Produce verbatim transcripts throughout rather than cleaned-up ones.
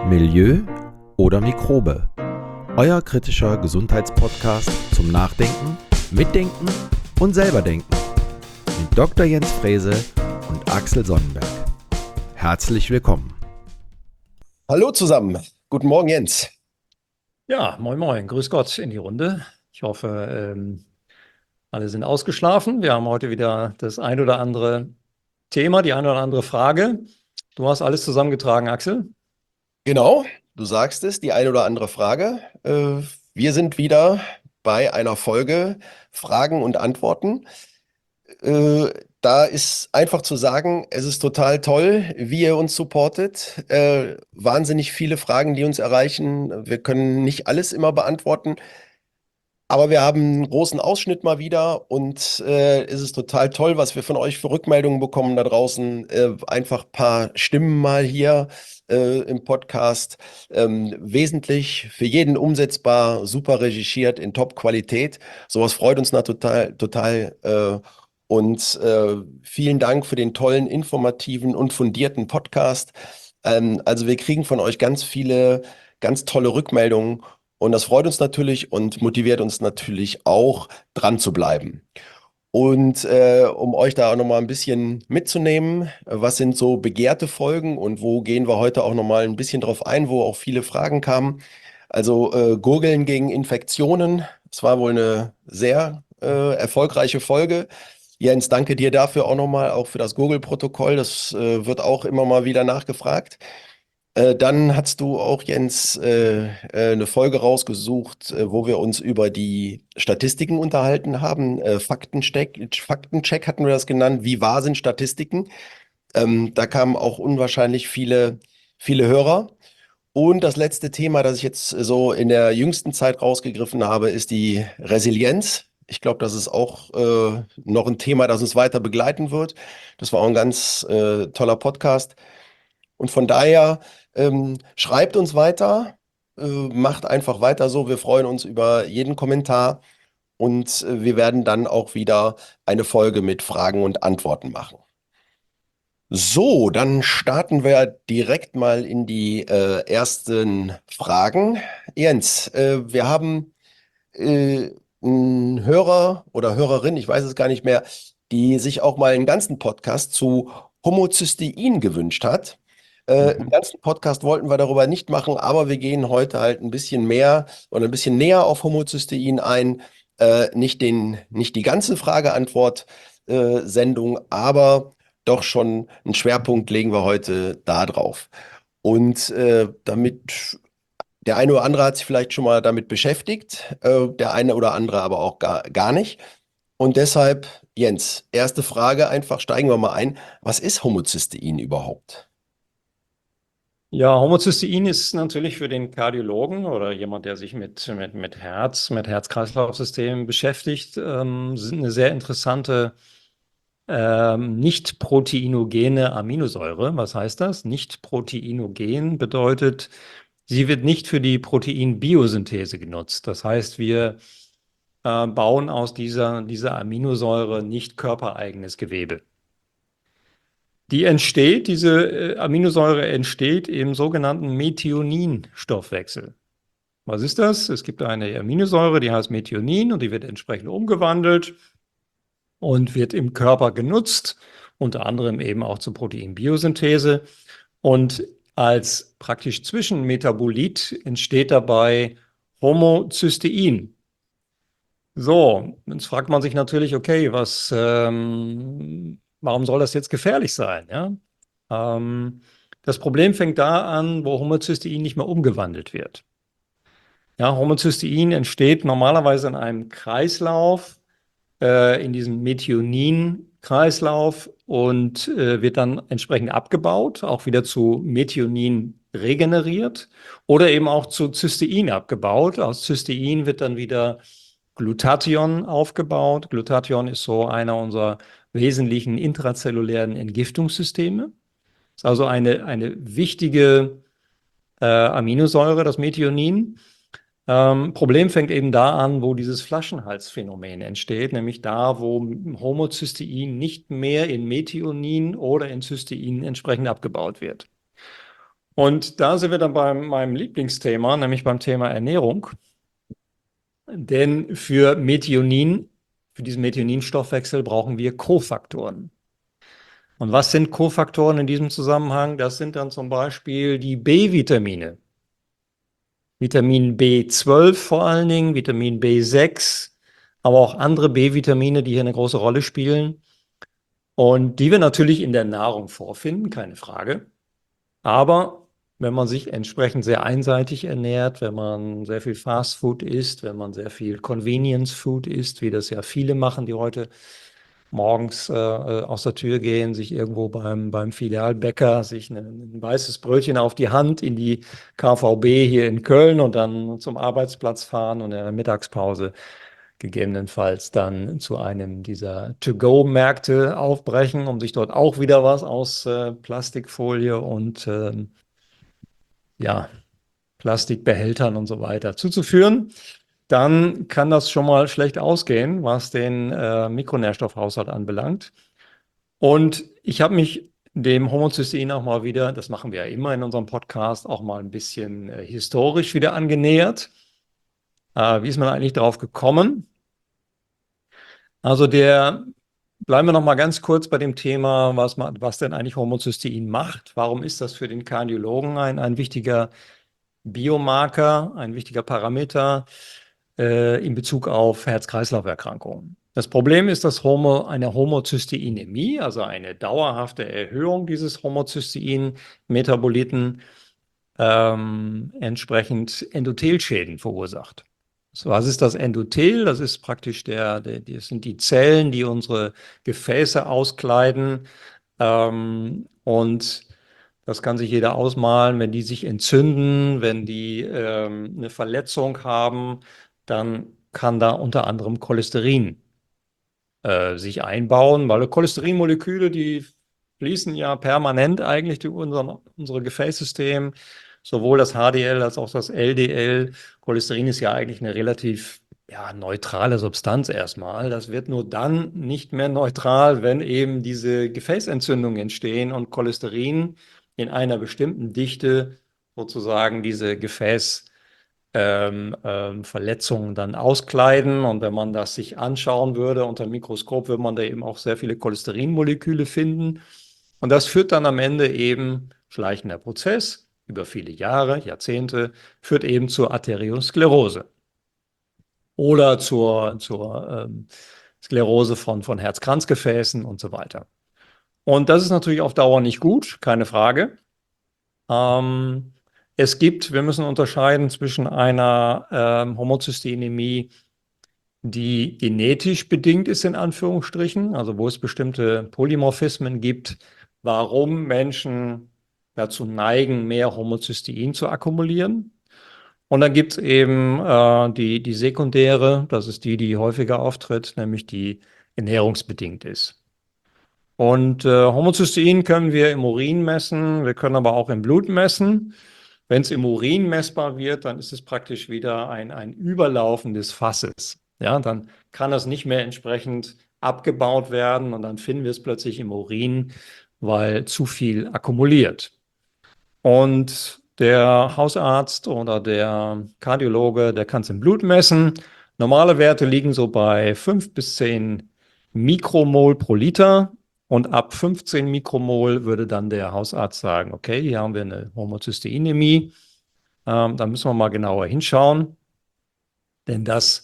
Milieu oder Mikrobe? Euer kritischer Gesundheitspodcast zum Nachdenken, Mitdenken und selberdenken mit Doktor Jens Frese und Axel Sonnenberg. Herzlich willkommen. Hallo zusammen, guten Morgen Jens. Ja, moin moin, grüß Gott in die Runde. Ich hoffe, ähm, alle sind ausgeschlafen. Wir haben heute wieder das ein oder andere Thema, die eine oder andere Frage. Du hast alles zusammengetragen, Axel. Genau, du sagst es, die eine oder andere Frage. Äh, wir sind wieder bei einer Folge Fragen und Antworten. Äh, da ist einfach zu sagen, es ist total toll, wie ihr uns supportet. Äh, wahnsinnig viele Fragen, die uns erreichen. Wir können nicht alles immer beantworten. Aber wir haben einen großen Ausschnitt mal wieder und äh, es ist total toll, was wir von euch für Rückmeldungen bekommen da draußen. Äh, einfach ein paar Stimmen mal hier äh, im Podcast. Ähm, wesentlich für jeden umsetzbar, super regischiert, in Top-Qualität. Sowas freut uns na total, total. Äh, und äh, vielen Dank für den tollen, informativen und fundierten Podcast. Ähm, also wir kriegen von euch ganz viele, ganz tolle Rückmeldungen. Und das freut uns natürlich und motiviert uns natürlich auch, dran zu bleiben. Und äh, um euch da auch nochmal ein bisschen mitzunehmen, äh, was sind so begehrte Folgen und wo gehen wir heute auch nochmal ein bisschen drauf ein, wo auch viele Fragen kamen. Also äh, Gurgeln gegen Infektionen, das war wohl eine sehr äh, erfolgreiche Folge. Jens, danke dir dafür auch nochmal, auch für das Gurgelprotokoll. Das äh, wird auch immer mal wieder nachgefragt. Äh, dann hast du auch, Jens, äh, äh, eine Folge rausgesucht, äh, wo wir uns über die Statistiken unterhalten haben. Äh, Faktencheck, Faktencheck hatten wir das genannt. Wie wahr sind Statistiken? Ähm, da kamen auch unwahrscheinlich viele, viele Hörer. Und das letzte Thema, das ich jetzt so in der jüngsten Zeit rausgegriffen habe, ist die Resilienz. Ich glaube, das ist auch äh, noch ein Thema, das uns weiter begleiten wird. Das war auch ein ganz äh, toller Podcast. Und von daher ähm, schreibt uns weiter, äh, macht einfach weiter so. Wir freuen uns über jeden Kommentar und äh, wir werden dann auch wieder eine Folge mit Fragen und Antworten machen. So, dann starten wir direkt mal in die äh, ersten Fragen. Jens, äh, wir haben äh, einen Hörer oder Hörerin, ich weiß es gar nicht mehr, die sich auch mal einen ganzen Podcast zu Homozystein gewünscht hat. Äh, einen Mhm. ganzen Podcast wollten wir darüber nicht machen, aber wir gehen heute halt ein bisschen mehr oder ein bisschen näher auf Homozystein ein. Äh, nicht den, nicht die ganze Frage-Antwort-Sendung, aber doch schon einen Schwerpunkt legen wir heute da drauf. Und äh, damit der eine oder andere hat sich vielleicht schon mal damit beschäftigt, äh, der eine oder andere aber auch gar, gar nicht. Und deshalb, Jens, erste Frage, einfach steigen wir mal ein. Was ist Homozystein überhaupt? Ja, Homozystein ist natürlich für den Kardiologen oder jemand, der sich mit, mit, mit Herz, mit Herz-Kreislauf-Systemen beschäftigt, ähm, sind eine sehr interessante ähm, nicht proteinogene Aminosäure. Was heißt das? Nicht proteinogen bedeutet, sie wird nicht für die Proteinbiosynthese genutzt. Das heißt, wir äh, bauen aus dieser, dieser Aminosäure nicht körpereigenes Gewebe. Die entsteht, diese äh, Aminosäure entsteht im sogenannten Methionin-Stoffwechsel. Was ist das? Es gibt eine Aminosäure, die heißt Methionin und die wird entsprechend umgewandelt und wird im Körper genutzt, unter anderem eben auch zur Proteinbiosynthese. Und als praktisch Zwischenmetabolit entsteht dabei Homozystein. So, jetzt fragt man sich natürlich, okay, was, ähm, warum soll das jetzt gefährlich sein? Ja? Ähm, das Problem fängt da an, wo Homozystein nicht mehr umgewandelt wird. Ja, Homozystein entsteht normalerweise in einem Kreislauf, äh, in diesem Methionin-Kreislauf und äh, wird dann entsprechend abgebaut, auch wieder zu Methionin regeneriert oder eben auch zu Cystein abgebaut. Aus Cystein wird dann wieder Glutathion aufgebaut. Glutathion ist so einer unserer wesentlichen intrazellulären Entgiftungssysteme. Ist also eine, eine wichtige äh, Aminosäure, das Methionin. Ähm, Problem fängt eben da an, wo dieses Flaschenhalsphänomen entsteht, nämlich da, wo Homozystein nicht mehr in Methionin oder in Cystein entsprechend abgebaut wird. Und da sind wir dann bei meinem Lieblingsthema, nämlich beim Thema Ernährung. Denn für Methionin, für diesen Methioninstoffwechsel brauchen wir Kofaktoren. Und was sind Kofaktoren in diesem Zusammenhang? Das sind dann zum Beispiel die B-Vitamine. Vitamin B zwölf vor allen Dingen, Vitamin B sechs, aber auch andere B-Vitamine, die hier eine große Rolle spielen und die wir natürlich in der Nahrung vorfinden, keine Frage. Aber wenn man sich entsprechend sehr einseitig ernährt, wenn man sehr viel Fastfood isst, wenn man sehr viel Convenience Food isst, wie das ja viele machen, die heute morgens äh, aus der Tür gehen, sich irgendwo beim, beim Filialbäcker sich ein, ein weißes Brötchen auf die Hand in die K V B hier in Köln und dann zum Arbeitsplatz fahren und in der Mittagspause gegebenenfalls dann zu einem dieser To-Go-Märkte aufbrechen, um sich dort auch wieder was aus äh, Plastikfolie und äh, ja, Plastikbehältern und so weiter zuzuführen, dann kann das schon mal schlecht ausgehen, was den äh, Mikronährstoffhaushalt anbelangt. Und ich habe mich dem Homozystein auch mal wieder, das machen wir ja immer in unserem Podcast, auch mal ein bisschen äh, historisch wieder angenähert. Äh, wie ist man eigentlich darauf gekommen? Also der, bleiben wir noch mal ganz kurz bei dem Thema, was, man, was denn eigentlich Homozystein macht. Warum ist das für den Kardiologen ein, ein wichtiger Biomarker, ein wichtiger Parameter äh, in Bezug auf Herz-Kreislauf-Erkrankungen? Das Problem ist, dass Homo, eine Homozysteinämie, also eine dauerhafte Erhöhung dieses Homozystein-Metaboliten, ähm, entsprechend Endothelschäden verursacht. So, was ist das Endothel? Das ist praktisch der, der, das sind die Zellen, die unsere Gefäße auskleiden. Ähm, und das kann sich jeder ausmalen, wenn die sich entzünden, wenn die ähm, eine Verletzung haben, dann kann da unter anderem Cholesterin äh, sich einbauen, weil Cholesterinmoleküle, die fließen ja permanent eigentlich durch unseren, unser Gefäßsystem, sowohl das H D L als auch das L D L. Cholesterin ist ja eigentlich eine relativ ja, neutrale Substanz erstmal. Das wird nur dann nicht mehr neutral, wenn eben diese Gefäßentzündungen entstehen und Cholesterin in einer bestimmten Dichte sozusagen diese Gefäß Ähm, ähm, Verletzungen dann auskleiden. Und wenn man das sich anschauen würde unter dem Mikroskop, würde man da eben auch sehr viele Cholesterinmoleküle finden. Und das führt dann am Ende eben, schleichender Prozess, über viele Jahre, Jahrzehnte, führt eben zur Arteriosklerose oder zur, zur ähm, Sklerose von, von Herz-Kranzgefäßen und so weiter. Und das ist natürlich auf Dauer nicht gut, keine Frage. Ähm, Es gibt, wir müssen unterscheiden zwischen einer ähm, Homozysteinämie, die genetisch bedingt ist, in Anführungsstrichen, also wo es bestimmte Polymorphismen gibt, warum Menschen dazu neigen, mehr Homozystein zu akkumulieren. Und dann gibt es eben äh, die, die sekundäre, das ist die, die häufiger auftritt, nämlich die ernährungsbedingt ist. Und äh, Homozystein können wir im Urin messen, wir können aber auch im Blut messen. Wenn es im Urin messbar wird, dann ist es praktisch wieder ein, ein Überlaufen des Fasses. Ja, dann kann das nicht mehr entsprechend abgebaut werden und dann finden wir es plötzlich im Urin, weil zu viel akkumuliert. Und der Hausarzt oder der Kardiologe, der kann es im Blut messen. Normale Werte liegen so bei fünf bis zehn Mikromol pro Liter. Und ab fünfzehn Mikromol würde dann der Hausarzt sagen, okay, hier haben wir eine Homozysteinämie. Ähm, da müssen wir mal genauer hinschauen. Denn das,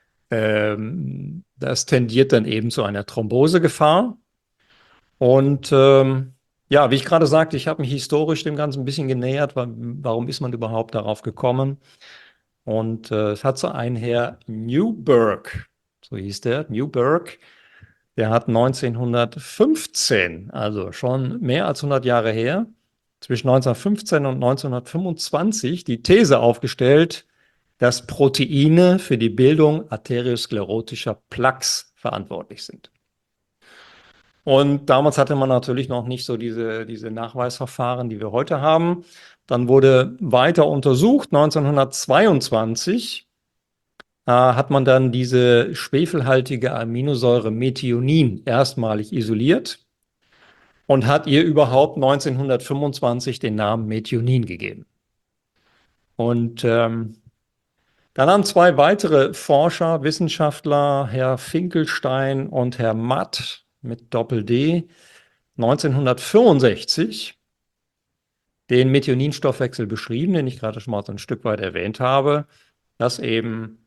ähm, das tendiert dann eben zu einer Thrombosegefahr. Und ähm, ja, wie ich gerade sagte, ich habe mich historisch dem Ganzen ein bisschen genähert. Weil, warum ist man überhaupt darauf gekommen? Und äh, es hat so einen Herr Newberg, so hieß der, Newberg, der hat neunzehnhundertfünfzehn, also schon mehr als hundert Jahre her, zwischen neunzehnhundertfünfzehn und neunzehnhundertfünfundzwanzig die These aufgestellt, dass Proteine für die Bildung arteriosklerotischer Plaques verantwortlich sind. Und damals hatte man natürlich noch nicht so diese, diese Nachweisverfahren, die wir heute haben. Dann wurde weiter untersucht. neunzehnhundertzweiundzwanzig äh, hat man dann diese schwefelhaltige Aminosäure Methionin erstmalig isoliert. und hat ihr überhaupt neunzehnhundertfünfundzwanzig den Namen Methionin gegeben. Und ähm, dann haben zwei weitere Forscher, Wissenschaftler, Herr Finkelstein und Herr Matt mit Doppel-D, neunzehnhundertfünfundsechzig den Methioninstoffwechsel beschrieben, den ich gerade schon mal so ein Stück weit erwähnt habe, dass eben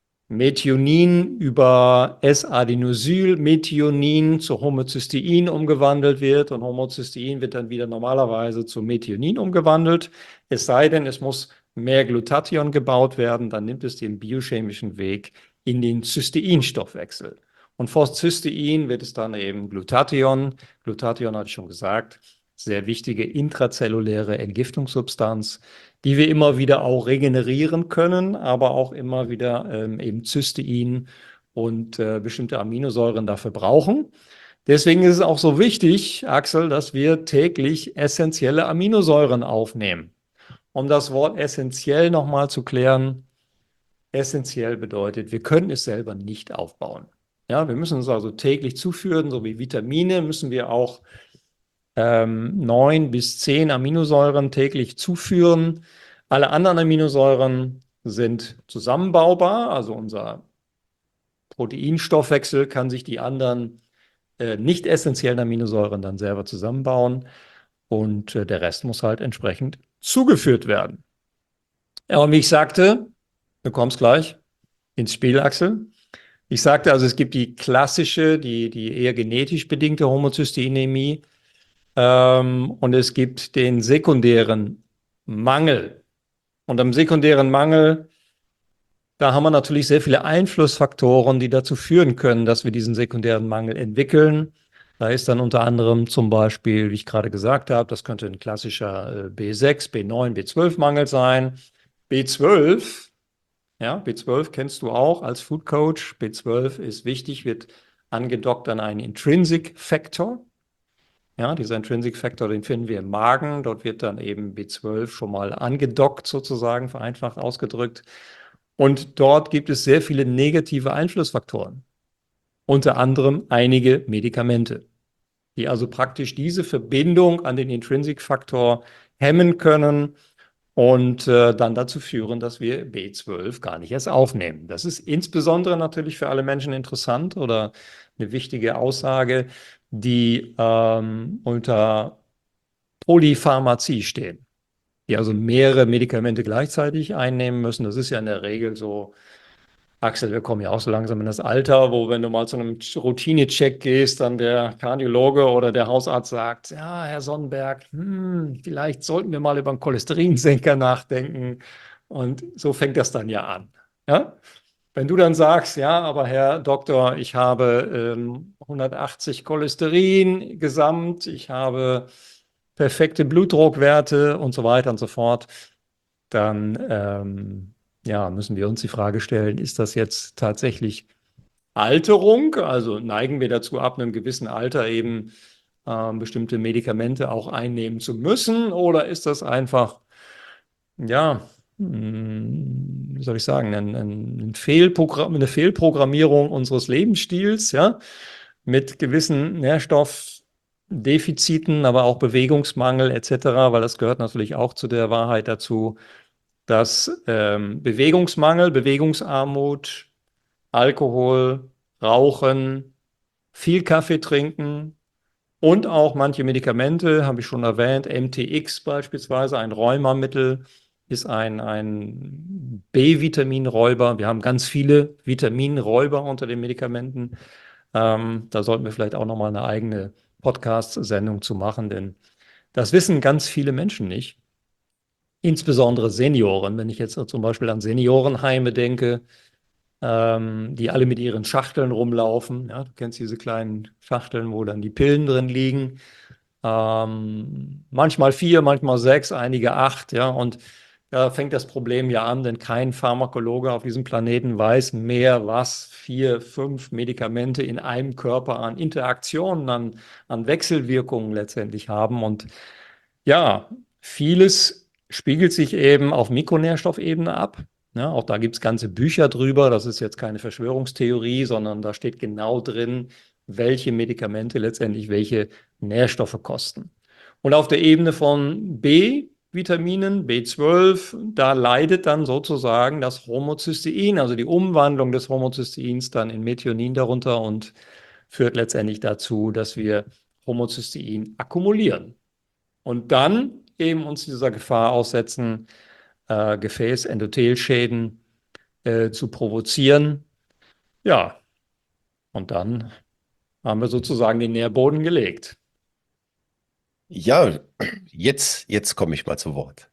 Methionin über S-Adenosyl-Methionin zu Homocystein umgewandelt wird und Homocystein wird dann wieder normalerweise zu Methionin umgewandelt. Es sei denn, es muss mehr Glutathion gebaut werden, dann nimmt es den biochemischen Weg in den Cysteinstoffwechsel. Und vor Cystein wird es dann eben Glutathion. Glutathion hatte ich schon gesagt, sehr wichtige intrazelluläre Entgiftungssubstanz, die wir immer wieder auch regenerieren können, aber auch immer wieder ähm, eben Cystein und äh, bestimmte Aminosäuren dafür brauchen. Deswegen ist es auch so wichtig, Axel, dass wir täglich essentielle Aminosäuren aufnehmen. Um das Wort essentiell nochmal zu klären, essentiell bedeutet, wir können es selber nicht aufbauen. Ja, wir müssen es also täglich zuführen, so wie Vitamine müssen wir auch ähm, neun bis zehn Aminosäuren täglich zuführen. Alle anderen Aminosäuren sind zusammenbaubar, also unser Proteinstoffwechsel kann sich die anderen äh, nicht essentiellen Aminosäuren dann selber zusammenbauen und äh, der Rest muss halt entsprechend zugeführt werden. Ja, und wie ich sagte, du kommst gleich ins Spiel, Axel. Ich sagte also, es gibt die klassische, die, die eher genetisch bedingte Homozysteinämie ähm, und es gibt den sekundären Mangel. Und am sekundären Mangel, da haben wir natürlich sehr viele Einflussfaktoren, die dazu führen können, dass wir diesen sekundären Mangel entwickeln. Da ist dann unter anderem zum Beispiel, wie ich gerade gesagt habe, das könnte ein klassischer B sechs, B neun, B zwölf Mangel sein. B zwölf, ja, B zwölf kennst du auch als Food Coach. B zwölf ist wichtig, wird angedockt an einen Intrinsic Factor. Ja, dieser Intrinsic Factor, den finden wir im Magen. Dort wird dann eben B zwölf schon mal angedockt, sozusagen, vereinfacht ausgedrückt. Und dort gibt es sehr viele negative Einflussfaktoren. Unter anderem einige Medikamente, die also praktisch diese Verbindung an den Intrinsic Factor hemmen können und äh, dann dazu führen, dass wir B zwölf gar nicht erst aufnehmen. Das ist insbesondere natürlich für alle Menschen interessant oder eine wichtige Aussage, die ähm, unter Polypharmazie stehen, die also mehrere Medikamente gleichzeitig einnehmen müssen. Das ist ja in der Regel so, Axel, wir kommen ja auch so langsam in das Alter, wo, wenn du mal zu einem Routine-Check gehst, dann der Kardiologe oder der Hausarzt sagt, ja, Herr Sonnenberg, hm, vielleicht sollten wir mal über einen Cholesterinsenker nachdenken. Und so fängt das dann ja an. Ja? Wenn du dann sagst, ja, aber Herr Doktor, ich habe ähm, hundertachtzig Cholesterin gesamt, ich habe perfekte Blutdruckwerte und so weiter und so fort, dann ähm, ja, müssen wir uns die Frage stellen, ist das jetzt tatsächlich Alterung? Also neigen wir dazu ab, einem gewissen Alter eben äh, bestimmte Medikamente auch einnehmen zu müssen? Oder ist das einfach, ja, wie soll ich sagen, ein, ein Fehlprogramm, eine Fehlprogrammierung unseres Lebensstils, ja, mit gewissen Nährstoffdefiziten, aber auch Bewegungsmangel et cetera, weil das gehört natürlich auch zu der Wahrheit dazu, dass ähm, Bewegungsmangel, Bewegungsarmut, Alkohol, Rauchen, viel Kaffee trinken und auch manche Medikamente, habe ich schon erwähnt, M T X beispielsweise, ein Rheumamittel, ist ein, ein B-Vitaminräuber. Wir haben ganz viele Vitaminräuber unter den Medikamenten. Ähm, da sollten wir vielleicht auch nochmal eine eigene Podcast-Sendung zu machen, denn das wissen ganz viele Menschen nicht. Insbesondere Senioren, wenn ich jetzt zum Beispiel an Seniorenheime denke, ähm, die alle mit ihren Schachteln rumlaufen. Ja, du kennst diese kleinen Schachteln, wo dann die Pillen drin liegen. Ähm, manchmal vier, manchmal sechs, einige acht. Ja, und da fängt das Problem ja an, denn kein Pharmakologe auf diesem Planeten weiß mehr, was vier, fünf Medikamente in einem Körper an Interaktionen, an, an Wechselwirkungen letztendlich haben. Und ja, vieles spiegelt sich eben auf Mikronährstoffebene ab. Ja, auch da gibt es ganze Bücher drüber. Das ist jetzt keine Verschwörungstheorie, sondern da steht genau drin, welche Medikamente letztendlich welche Nährstoffe kosten. Und auf der Ebene von B-Vitaminen, B zwölf, da leidet dann sozusagen das Homocystein, also die Umwandlung des Homocysteins dann in Methionin darunter und führt letztendlich dazu, dass wir Homocystein akkumulieren und dann eben uns dieser Gefahr aussetzen, äh, Gefäßendothelschäden äh, zu provozieren. Ja, und dann haben wir sozusagen den Nährboden gelegt. Ja, jetzt, jetzt komme ich mal zu Wort.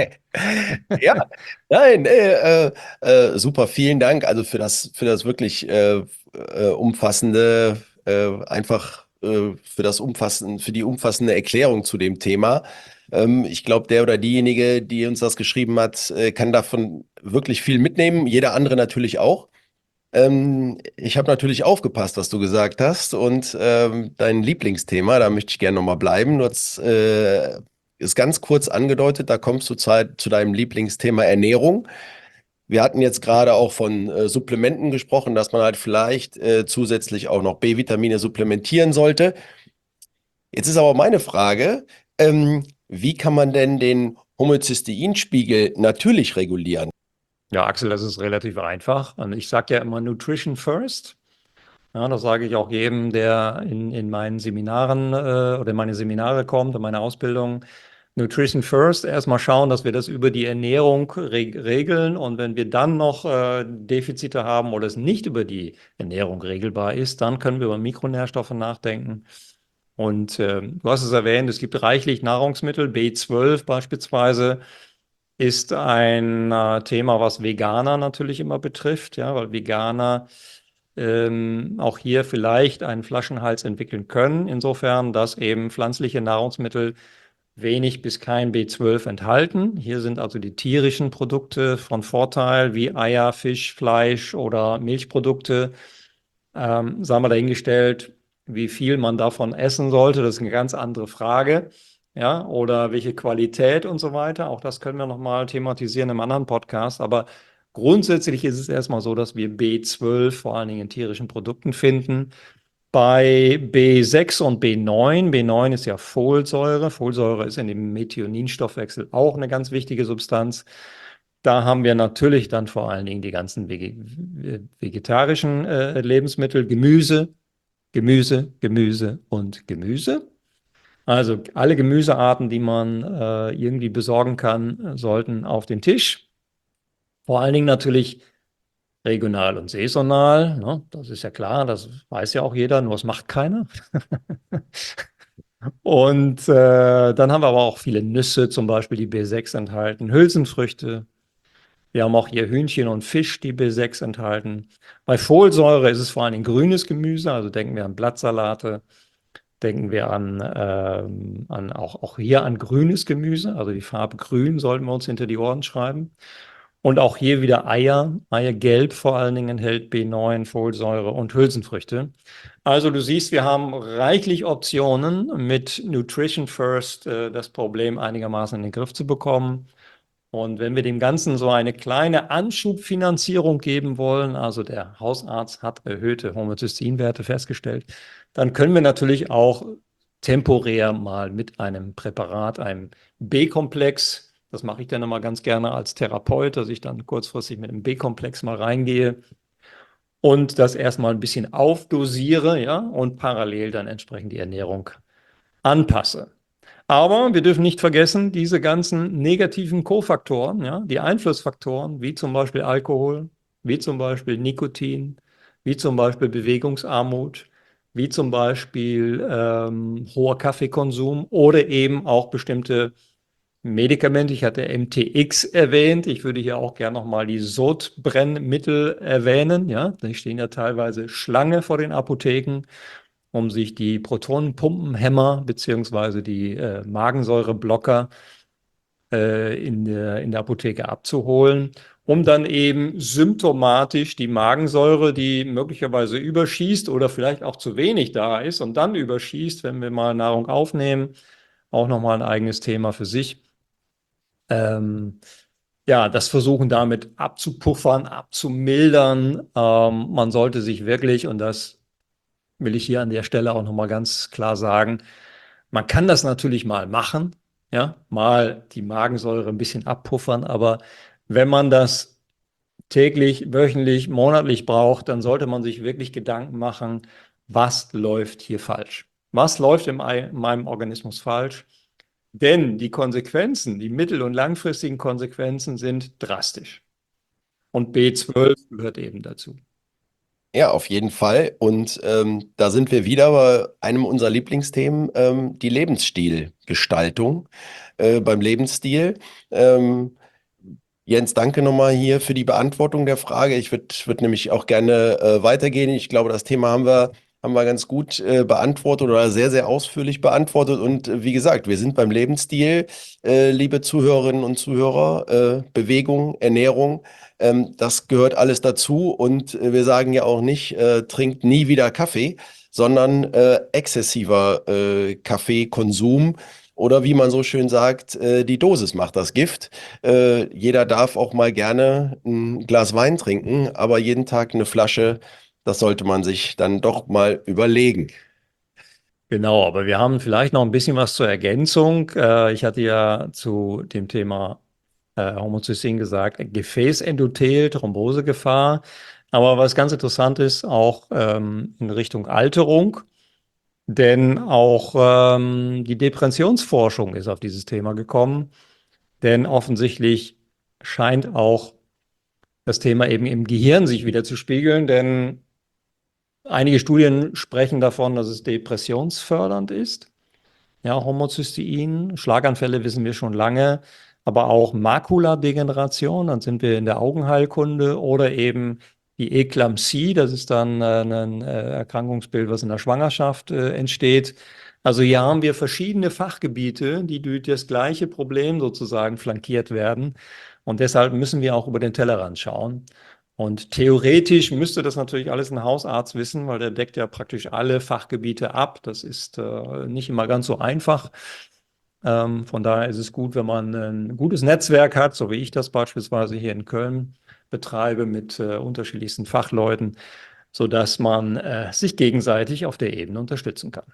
Ja, nein, äh, äh, äh, super, vielen Dank. Also für das, für das wirklich äh, äh, umfassende, äh, einfach äh, für das umfassende, für die umfassende Erklärung zu dem Thema. Ähm, ich glaube, der oder diejenige, die uns das geschrieben hat, äh, kann davon wirklich viel mitnehmen. Jeder andere natürlich auch. Ähm, ich habe natürlich aufgepasst, was du gesagt hast und ähm, dein Lieblingsthema, da möchte ich gerne nochmal bleiben. Du hast äh, ist ganz kurz angedeutet, da kommst du zu, zu deinem Lieblingsthema Ernährung. Wir hatten jetzt gerade auch von äh, Supplementen gesprochen, dass man halt vielleicht äh, zusätzlich auch noch B-Vitamine supplementieren sollte. Jetzt ist aber meine Frage, ähm, wie kann man denn den Homozysteinspiegel natürlich regulieren? Ja, Axel, das ist relativ einfach. Und ich sage ja immer Nutrition first. Ja, das sage ich auch jedem, der in, in meinen Seminaren äh, oder in meine Seminare kommt, in meine Ausbildung. Nutrition first, erstmal schauen, dass wir das über die Ernährung reg regeln. Und wenn wir dann noch äh, Defizite haben oder es nicht über die Ernährung regelbar ist, dann können wir über Mikronährstoffe nachdenken. Und äh, du hast es erwähnt, es gibt reichlich Nahrungsmittel, B zwölf beispielsweise ist ein äh, Thema, was Veganer natürlich immer betrifft, ja, weil Veganer ähm, auch hier vielleicht einen Flaschenhals entwickeln können, insofern, dass eben pflanzliche Nahrungsmittel wenig bis kein B zwölf enthalten. Hier sind also die tierischen Produkte von Vorteil, wie Eier, Fisch, Fleisch oder Milchprodukte. Ähm, sagen wir dahingestellt, wie viel man davon essen sollte, das ist eine ganz andere Frage. Ja, oder welche Qualität und so weiter. Auch das können wir nochmal thematisieren im anderen Podcast. Aber grundsätzlich ist es erstmal so, dass wir B zwölf vor allen Dingen in tierischen Produkten finden. Bei B sechs und B neun, B neun ist ja Folsäure. Folsäure ist in dem Methioninstoffwechsel auch eine ganz wichtige Substanz. Da haben wir natürlich dann vor allen Dingen die ganzen vegetarischen äh, Lebensmittel, Gemüse, Gemüse, Gemüse und Gemüse. Also alle Gemüsearten, die man äh, irgendwie besorgen kann, sollten auf den Tisch. Vor allen Dingen natürlich regional und saisonal. Ne? Das ist ja klar, das weiß ja auch jeder, nur es macht keiner. Und äh, dann haben wir aber auch viele Nüsse, zum Beispiel die B sechs enthalten, Hülsenfrüchte. Wir haben auch hier Hühnchen und Fisch, die B sechs enthalten. Bei Folsäure ist es vor allen Dingen grünes Gemüse, also denken wir an Blattsalate. Denken wir an, ähm, an auch, auch hier an grünes Gemüse, also die Farbe grün sollten wir uns hinter die Ohren schreiben. Und auch hier wieder Eier. Eigelb vor allen Dingen enthält B neun, Folsäure und Hülsenfrüchte. Also du siehst, wir haben reichlich Optionen mit Nutrition First äh, das Problem einigermaßen in den Griff zu bekommen. Und wenn wir dem Ganzen so eine kleine Anschubfinanzierung geben wollen, also der Hausarzt hat erhöhte Homozysteinwerte festgestellt, dann können wir natürlich auch temporär mal mit einem Präparat, einem B-Komplex, das mache ich dann immer ganz gerne als Therapeut, dass ich dann kurzfristig mit einem B-Komplex mal reingehe und das erstmal ein bisschen aufdosiere, ja, und parallel dann entsprechend die Ernährung anpasse. Aber wir dürfen nicht vergessen, diese ganzen negativen Kofaktoren, ja, die Einflussfaktoren, wie zum Beispiel Alkohol, wie zum Beispiel Nikotin, wie zum Beispiel Bewegungsarmut, wie zum Beispiel ähm, hoher Kaffeekonsum oder eben auch bestimmte Medikamente. Ich hatte M T X erwähnt. Ich würde hier auch gerne nochmal die Sodbrennmittel erwähnen. Ja, da stehen ja teilweise Schlange vor den Apotheken, um sich die Protonenpumpenhämmer bzw. die äh, Magensäureblocker äh, in, der, in der Apotheke abzuholen, um dann eben symptomatisch die Magensäure, die möglicherweise überschießt oder vielleicht auch zu wenig da ist und dann überschießt, wenn wir mal Nahrung aufnehmen, auch nochmal ein eigenes Thema für sich. Ähm, ja, das versuchen damit abzupuffern, abzumildern. Ähm, man sollte sich wirklich, und das will ich hier an der Stelle auch nochmal ganz klar sagen, Man kann das natürlich mal machen, ja, mal die Magensäure ein bisschen abpuffern, aber wenn man das täglich, wöchentlich, monatlich braucht, dann sollte man sich wirklich Gedanken machen, was läuft hier falsch? Was läuft in meinem Organismus falsch? Denn die Konsequenzen, die mittel- und langfristigen Konsequenzen sind drastisch. Und B zwölf gehört eben dazu. Ja, auf jeden Fall. Und ähm, da sind wir wieder bei einem unserer Lieblingsthemen, ähm, die Lebensstilgestaltung. Äh, beim Lebensstil. Ähm, Jens, danke nochmal hier für die Beantwortung der Frage. Ich würde würd würd nämlich auch gerne äh, weitergehen. Ich glaube, das Thema haben wir, haben wir ganz gut äh, beantwortet oder sehr, sehr ausführlich beantwortet. Und äh, wie gesagt, wir sind beim Lebensstil, äh, liebe Zuhörerinnen und Zuhörer, äh, Bewegung, Ernährung. Ähm, das gehört alles dazu. Und äh, wir sagen ja auch nicht, äh, trinkt nie wieder Kaffee, sondern äh, exzessiver äh, Kaffeekonsum. Oder wie man so schön sagt, äh, die Dosis macht das Gift. Äh, jeder darf auch mal gerne ein Glas Wein trinken, aber jeden Tag eine Flasche, das sollte man sich dann doch mal überlegen. Genau, aber wir haben vielleicht noch ein bisschen was zur Ergänzung. Äh, ich hatte ja zu dem Thema äh, Homozystein gesagt, Gefäßendothel, Thrombosegefahr. Aber was ganz interessant ist, auch ähm, in Richtung Alterung, denn auch ähm, die Depressionsforschung ist auf dieses Thema gekommen. Denn offensichtlich scheint auch das Thema eben im Gehirn sich wieder zu spiegeln, denn einige Studien sprechen davon, dass es depressionsfördernd ist. Ja, Homozystein, Schlaganfälle wissen wir schon lange, aber auch Makuladegeneration, dann sind wir in der Augenheilkunde oder eben die Eklampsie, das ist dann äh, ein äh, Erkrankungsbild, was in der Schwangerschaft äh, entsteht. Also hier haben wir verschiedene Fachgebiete, die durch das gleiche Problem sozusagen flankiert werden. Und deshalb müssen wir auch über den Tellerrand schauen. Und theoretisch müsste das natürlich alles ein Hausarzt wissen, weil der deckt ja praktisch alle Fachgebiete ab. Das ist äh, nicht immer ganz so einfach. Ähm, von daher ist es gut, wenn man ein gutes Netzwerk hat, so wie ich das beispielsweise hier in Köln betreibe mit äh, unterschiedlichsten Fachleuten, sodass man äh, sich gegenseitig auf der Ebene unterstützen kann.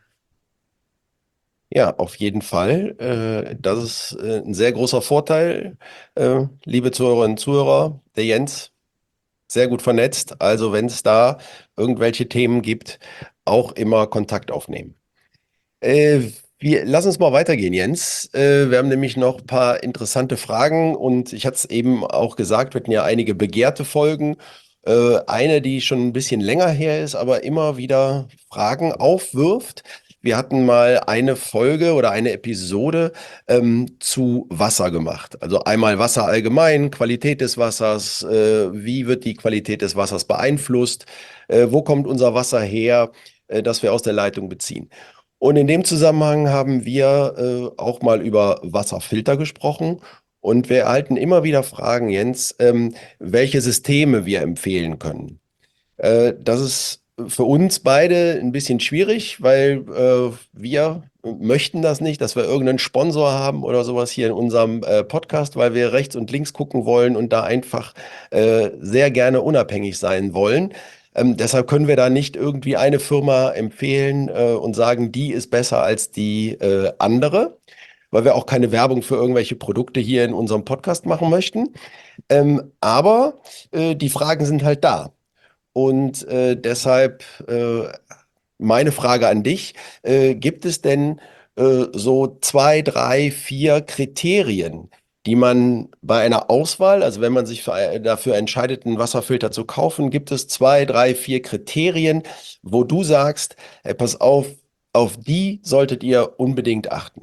Ja, auf jeden Fall. Äh, das ist äh, ein sehr großer Vorteil, äh, liebe Zuhörerinnen und Zuhörer. Der Jens, sehr gut vernetzt. Also wenn es da irgendwelche Themen gibt, auch immer Kontakt aufnehmen. Äh, wir, lass uns mal weitergehen, Jens. Äh, wir haben nämlich noch ein paar interessante Fragen und ich hatte es eben auch gesagt, wir hatten ja einige begehrte Folgen. Äh, eine, die schon ein bisschen länger her ist, aber immer wieder Fragen aufwirft. Wir hatten mal eine Folge oder eine Episode ähm, zu Wasser gemacht. Also einmal Wasser allgemein, Qualität des Wassers, äh, wie wird die Qualität des Wassers beeinflusst, äh, wo kommt unser Wasser her, äh, das wir aus der Leitung beziehen. Und in dem Zusammenhang haben wir äh, auch mal über Wasserfilter gesprochen. Und wir erhalten immer wieder Fragen, Jens, ähm, welche Systeme wir empfehlen können. Äh, das ist für uns beide ein bisschen schwierig, weil äh, wir möchten das nicht, dass wir irgendeinen Sponsor haben oder sowas hier in unserem äh, Podcast, weil wir rechts und links gucken wollen und da einfach äh, sehr gerne unabhängig sein wollen. Ähm, deshalb können wir da nicht irgendwie eine Firma empfehlen äh, und sagen, die ist besser als die äh, andere, weil wir auch keine Werbung für irgendwelche Produkte hier in unserem Podcast machen möchten. Ähm, aber äh, die Fragen sind halt da. Und äh, deshalb äh, meine Frage an dich, äh, gibt es denn äh, so zwei, drei, vier Kriterien, die man bei einer Auswahl, also wenn man sich für, äh, dafür entscheidet, einen Wasserfilter zu kaufen, gibt es zwei, drei, vier Kriterien, wo du sagst, hey, pass auf, auf die solltet ihr unbedingt achten?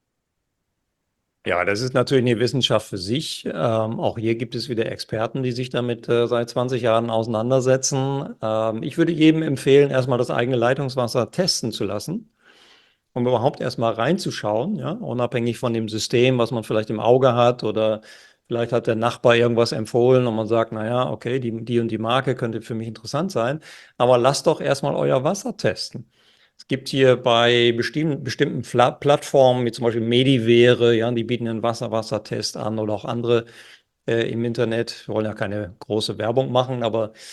Ja, das ist natürlich eine Wissenschaft für sich. Ähm, auch hier gibt es wieder Experten, die sich damit äh, seit zwanzig Jahren auseinandersetzen. Ähm, ich würde jedem empfehlen, erstmal das eigene Leitungswasser testen zu lassen, um überhaupt erstmal reinzuschauen, ja, unabhängig von dem System, was man vielleicht im Auge hat oder vielleicht hat der Nachbar irgendwas empfohlen und man sagt, naja, okay, die, die und die Marke könnte für mich interessant sein, aber lasst doch erstmal euer Wasser testen. Es gibt hier bei bestimmten, bestimmten Fla Plattformen, wie zum Beispiel Medivere, ja, die bieten einen Wasser-Wassertest an oder auch andere äh, im Internet. Wir wollen ja keine große Werbung machen, aber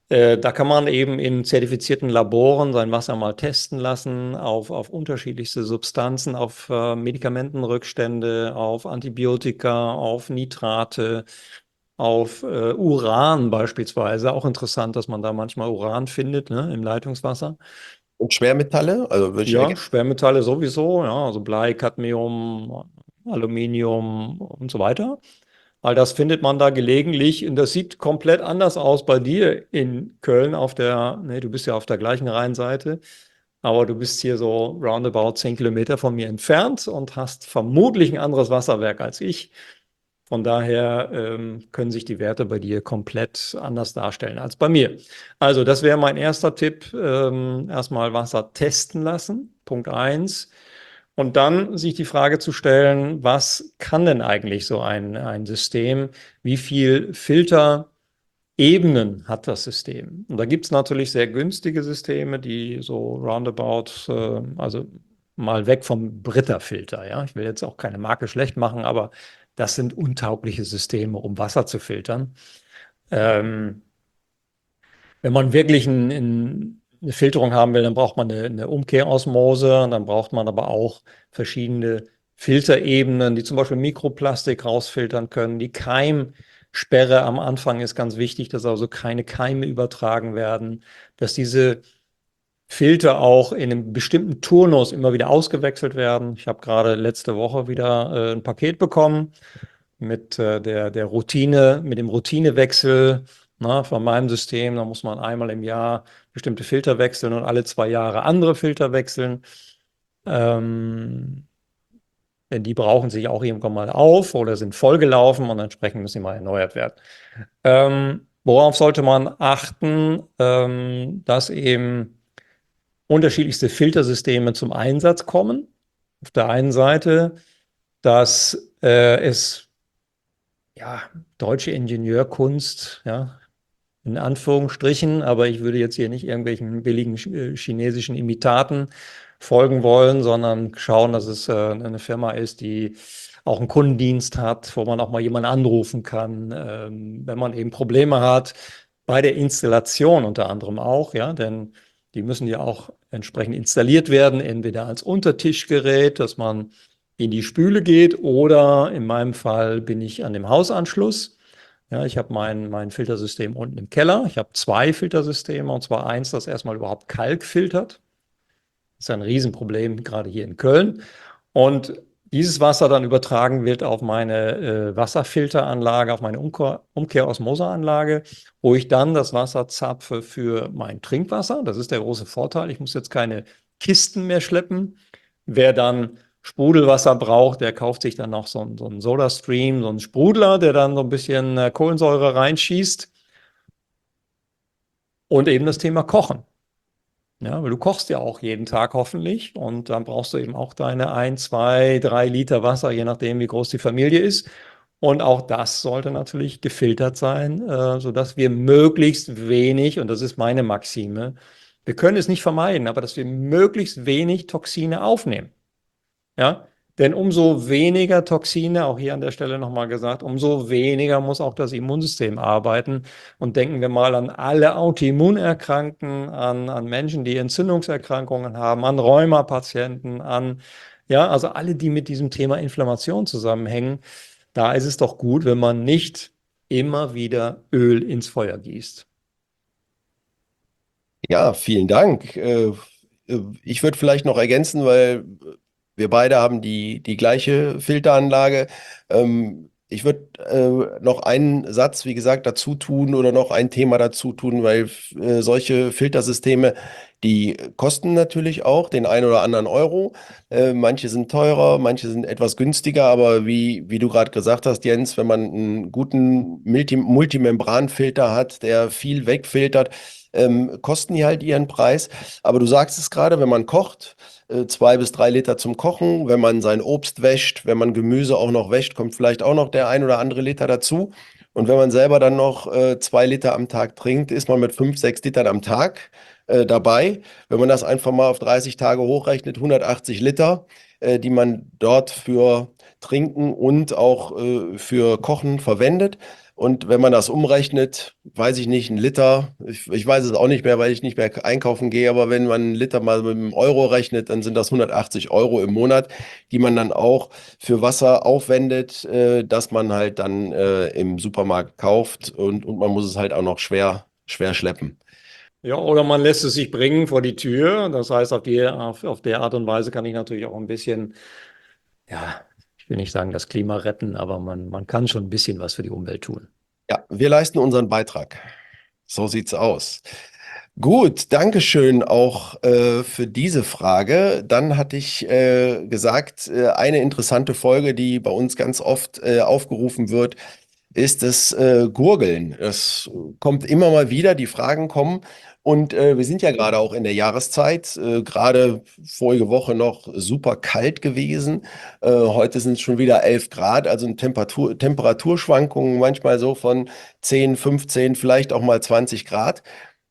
Äh, da kann man eben in zertifizierten Laboren sein Wasser mal testen lassen auf, auf unterschiedlichste Substanzen, auf äh, Medikamentenrückstände, auf Antibiotika, auf Nitrate, auf äh, Uran beispielsweise. Auch interessant, dass man da manchmal Uran findet, ne, im Leitungswasser. Und Schwermetalle, also welche Ja, ergänzen? Schwermetalle sowieso, ja, also Blei, Cadmium, Aluminium und so weiter. All das findet man da gelegentlich und das sieht komplett anders aus bei dir in Köln auf der, ne, du bist ja auf der gleichen Rheinseite, aber du bist hier so roundabout zehn Kilometer von mir entfernt und hast vermutlich ein anderes Wasserwerk als ich. Von daher ähm, können sich die Werte bei dir komplett anders darstellen als bei mir. Also, das wäre mein erster Tipp. Ähm, erstmal Wasser testen lassen. Punkt eins. Und dann sich die Frage zu stellen, was kann denn eigentlich so ein, ein System? Wie viel Filterebenen hat das System? Und da gibt es natürlich sehr günstige Systeme, die so roundabout, äh, also mal weg vom Brita-Filter. Ja? Ich will jetzt auch keine Marke schlecht machen, aber das sind untaugliche Systeme, um Wasser zu filtern. Ähm, wenn man wirklich ein, ein, eine Filterung haben will, dann braucht man eine, eine Umkehrosmose, dann braucht man aber auch verschiedene Filterebenen, die zum Beispiel Mikroplastik rausfiltern können. Die Keimsperre am Anfang ist ganz wichtig, dass also keine Keime übertragen werden, dass diese Filter auch in einem bestimmten Turnus immer wieder ausgewechselt werden. Ich habe gerade letzte Woche wieder äh, ein Paket bekommen mit äh, der, der Routine, mit dem Routinewechsel, na, von meinem System. Da muss man einmal im Jahr bestimmte Filter wechseln und alle zwei Jahre andere Filter wechseln. Ähm, denn die brauchen sich auch irgendwann mal auf oder sind vollgelaufen und entsprechend müssen die mal erneuert werden. Ähm, worauf sollte man achten? Ähm, dass eben unterschiedlichste Filtersysteme zum Einsatz kommen. Auf der einen Seite, dass äh, es ja, deutsche Ingenieurkunst, ja, in Anführungsstrichen, aber ich würde jetzt hier nicht irgendwelchen billigen äh, chinesischen Imitaten folgen wollen, sondern schauen, dass es äh, eine Firma ist, die auch einen Kundendienst hat, wo man auch mal jemanden anrufen kann, ähm, wenn man eben Probleme hat, bei der Installation unter anderem auch, ja, denn die müssen ja auch entsprechend installiert werden, entweder als Untertischgerät, dass man in die Spüle geht, oder in meinem Fall bin ich an dem Hausanschluss. Ja, ich habe mein, mein Filtersystem unten im Keller. Ich habe zwei Filtersysteme, und zwar eins, das erstmal überhaupt Kalk filtert. Das ist ein Riesenproblem, gerade hier in Köln. Und dieses Wasser dann übertragen wird auf meine äh, Wasserfilteranlage, auf meine Umkehr Umkehrosmoseanlage, wo ich dann das Wasser zapfe für mein Trinkwasser. Das ist der große Vorteil. Ich muss jetzt keine Kisten mehr schleppen. Wer dann Sprudelwasser braucht, der kauft sich dann noch so einen, so einen Soda-Stream, so einen Sprudler, der dann so ein bisschen äh, Kohlensäure reinschießt. Und eben das Thema Kochen. Ja, weil du kochst ja auch jeden Tag hoffentlich und dann brauchst du eben auch deine ein, zwei, drei Liter Wasser, je nachdem, wie groß die Familie ist. Und auch das sollte natürlich gefiltert sein, äh, sodass wir möglichst wenig, und das ist meine Maxime, wir können es nicht vermeiden, aber dass wir möglichst wenig Toxine aufnehmen. Ja, denn umso weniger Toxine, auch hier an der Stelle nochmal gesagt, umso weniger muss auch das Immunsystem arbeiten. Und denken wir mal an alle Autoimmunerkrankten, an, an Menschen, die Entzündungserkrankungen haben, an Rheumapatienten, an, ja, also alle, die mit diesem Thema Inflammation zusammenhängen. Da ist es doch gut, wenn man nicht immer wieder Öl ins Feuer gießt. Ja, vielen Dank. Äh, äh, Ich würde vielleicht noch ergänzen, weil wir beide haben die, die gleiche Filteranlage. Ähm, Ich würde äh, noch einen Satz, wie gesagt, dazu tun oder noch ein Thema dazu tun, weil äh, solche Filtersysteme, die kosten natürlich auch den ein oder anderen Euro. Äh, manche sind teurer, manche sind etwas günstiger, aber wie, wie du gerade gesagt hast, Jens, wenn man einen guten Multi Multimembranfilter hat, der viel wegfiltert, ähm, kosten die halt ihren Preis. Aber du sagst es gerade, wenn man kocht, äh, zwei bis drei Liter zum Kochen, wenn man sein Obst wäscht, wenn man Gemüse auch noch wäscht, kommt vielleicht auch noch der ein oder andere Liter dazu. Und wenn man selber dann noch äh, zwei Liter am Tag trinkt, ist man mit fünf, sechs Litern am Tag äh, dabei. Wenn man das einfach mal auf dreißig Tage hochrechnet, hundertachtzig Liter, äh, die man dort für Trinken und auch äh, für Kochen verwendet. Und wenn man das umrechnet, weiß ich nicht, ein Liter, ich, ich weiß es auch nicht mehr, weil ich nicht mehr einkaufen gehe, aber wenn man einen Liter mal mit einem Euro rechnet, dann sind das hundertachtzig Euro im Monat, die man dann auch für Wasser aufwendet, äh, das man halt dann äh, im Supermarkt kauft und, und man muss es halt auch noch schwer, schwer schleppen. Ja, oder man lässt es sich bringen vor die Tür. Das heißt, auf die, auf, auf der Art und Weise kann ich natürlich auch ein bisschen, ja, ich will nicht sagen, das Klima retten, aber man, man kann schon ein bisschen was für die Umwelt tun. Ja, wir leisten unseren Beitrag. So sieht's aus. Gut, Dankeschön auch äh, für diese Frage. Dann hatte ich äh, gesagt, äh, eine interessante Folge, die bei uns ganz oft äh, aufgerufen wird, ist das äh, Gurgeln. Es kommt immer mal wieder, die Fragen kommen. Und äh, wir sind ja gerade auch in der Jahreszeit, äh, gerade vorige Woche noch super kalt gewesen. Äh, heute sind es schon wieder elf Grad, also eine Temperatur, Temperaturschwankungen manchmal so von zehn, fünfzehn, vielleicht auch mal zwanzig Grad.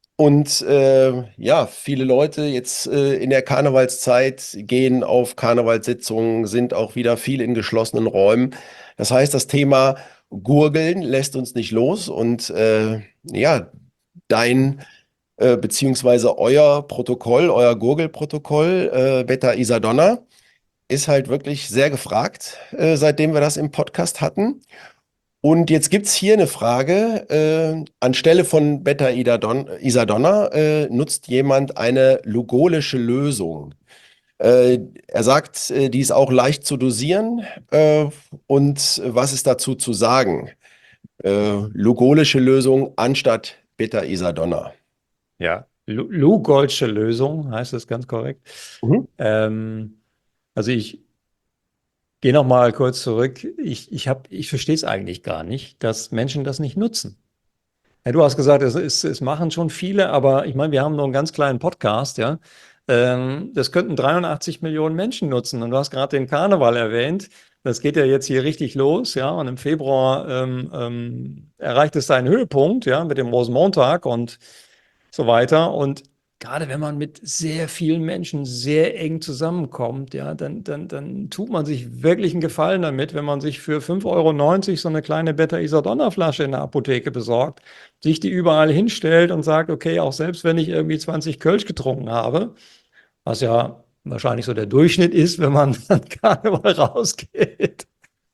Und äh, ja, viele Leute jetzt äh, in der Karnevalszeit gehen auf Karnevalssitzungen, sind auch wieder viel in geschlossenen Räumen. Das heißt, das Thema Gurgeln lässt uns nicht los. Und äh, ja, dein äh, beziehungsweise euer Protokoll, euer Gurgelprotokoll, äh, Beta Isadonna, ist halt wirklich sehr gefragt, äh, seitdem wir das im Podcast hatten. Und jetzt gibt's hier eine Frage. Äh, anstelle von Beta Isadon- Isadonna äh, nutzt jemand eine lugolische Lösung. Äh, er sagt, äh, die ist auch leicht zu dosieren. Äh, und was ist dazu zu sagen? Äh, lugolische Lösung anstatt Beta Isadonna. Ja, Lu- Lugolsche Lösung heißt das ganz korrekt. Mhm. Ähm, also ich gehe noch mal kurz zurück. Ich, ich hab, ich verstehe es eigentlich gar nicht, dass Menschen das nicht nutzen. Ja, du hast gesagt, es, es, es machen schon viele, aber ich meine, wir haben nur einen ganz kleinen Podcast, ja. Ähm, das könnten dreiundachtzig Millionen Menschen nutzen. Und du hast gerade den Karneval erwähnt. Das geht ja jetzt hier richtig los, ja. Und im Februar ähm, ähm, erreicht es seinen Höhepunkt, ja, mit dem Rosenmontag und so weiter. Und gerade wenn man mit sehr vielen Menschen sehr eng zusammenkommt, ja, dann, dann, dann tut man sich wirklich einen Gefallen damit, wenn man sich für fünf Euro neunzig so eine kleine Beta Isadonna Flasche in der Apotheke besorgt, sich die überall hinstellt und sagt, okay, auch selbst wenn ich irgendwie zwanzig Kölsch getrunken habe, was ja wahrscheinlich so der Durchschnitt ist, wenn man an Karneval rausgeht.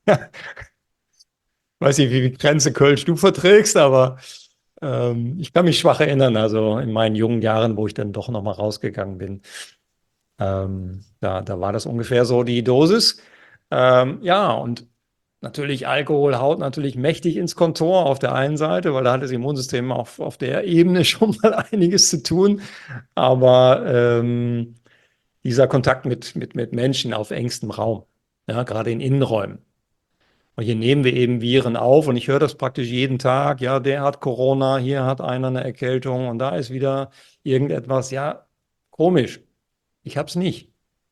Weiß nicht, wie viel Grenze Kölsch du verträgst, aber ähm, ich kann mich schwach erinnern, also in meinen jungen Jahren, wo ich dann doch nochmal rausgegangen bin. Ähm, da, da war das ungefähr so die Dosis. Ähm, ja, und natürlich Alkohol haut natürlich mächtig ins Kontor auf der einen Seite, weil da hat das Immunsystem auf, auf der Ebene schon mal einiges zu tun. Aber ähm, dieser Kontakt mit, mit, mit Menschen auf engstem Raum, ja, gerade in Innenräumen. Und hier nehmen wir eben Viren auf und ich höre das praktisch jeden Tag. Ja, der hat Corona, hier hat einer eine Erkältung und da ist wieder irgendetwas. Ja, komisch. Ich habe es nicht.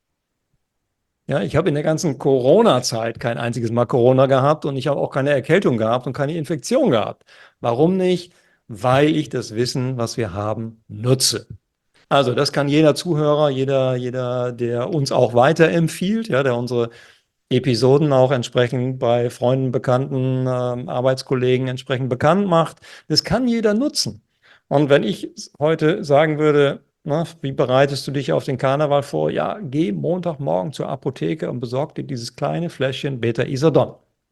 Ja, ich habe in der ganzen Corona-Zeit kein einziges Mal Corona gehabt und ich habe auch keine Erkältung gehabt und keine Infektion gehabt. Warum nicht? Weil ich das Wissen, was wir haben, nutze. Also, das kann jeder Zuhörer, jeder, jeder, der uns auch weiterempfiehlt, ja, der unsere Episoden auch entsprechend bei Freunden, Bekannten, ähm, Arbeitskollegen entsprechend bekannt macht. Das kann jeder nutzen. Und wenn ich heute sagen würde, na, wie bereitest du dich auf den Karneval vor? Ja, geh Montagmorgen zur Apotheke und besorg dir dieses kleine Fläschchen Beta Isadon.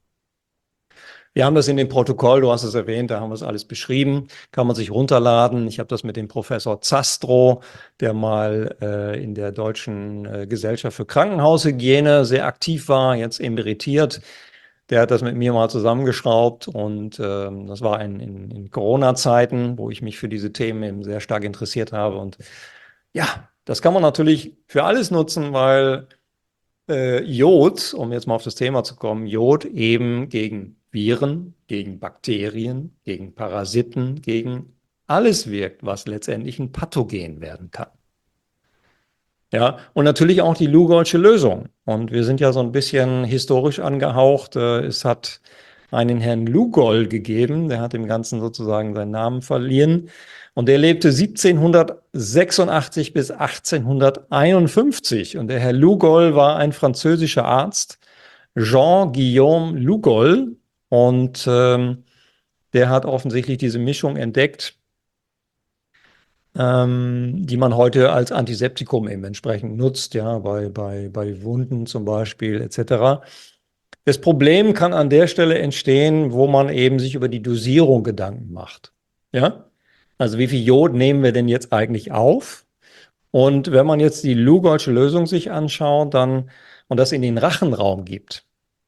Wir haben das in dem Protokoll, du hast es erwähnt, da haben wir es alles beschrieben, kann man sich runterladen. Ich habe das mit dem Professor Zastrow, der mal äh, in der Deutschen äh, Gesellschaft für Krankenhaushygiene sehr aktiv war, jetzt emeritiert. Der hat das mit mir mal zusammengeschraubt und ähm, das war in, in, in Corona-Zeiten, wo ich mich für diese Themen eben sehr stark interessiert habe. Und ja, das kann man natürlich für alles nutzen, weil äh, Jod, um jetzt mal auf das Thema zu kommen, Jod eben gegen Viren, gegen Bakterien, gegen Parasiten, gegen alles wirkt, was letztendlich ein Pathogen werden kann. Ja, und natürlich auch die Lugolsche Lösung. Und wir sind ja so ein bisschen historisch angehaucht. Äh, Es hat einen Herrn Lugol gegeben. Der hat dem Ganzen sozusagen seinen Namen verliehen. Und der lebte siebzehnhundertsechsundachtzig bis achtzehnhunderteinundfünfzig. Und der Herr Lugol war ein französischer Arzt, Jean-Guillaume Lugol. Und ähm, der hat offensichtlich diese Mischung entdeckt, ähm, die man heute als Antiseptikum eben entsprechend nutzt, ja, bei, bei, bei Wunden zum Beispiel et cetera. Das Problem kann an der Stelle entstehen, wo man eben sich über die Dosierung Gedanken macht. Ja? Also wie viel Jod nehmen wir denn jetzt eigentlich auf? Und wenn man jetzt die Lugolsche Lösung sich anschaut, dann und das in den Rachenraum gibt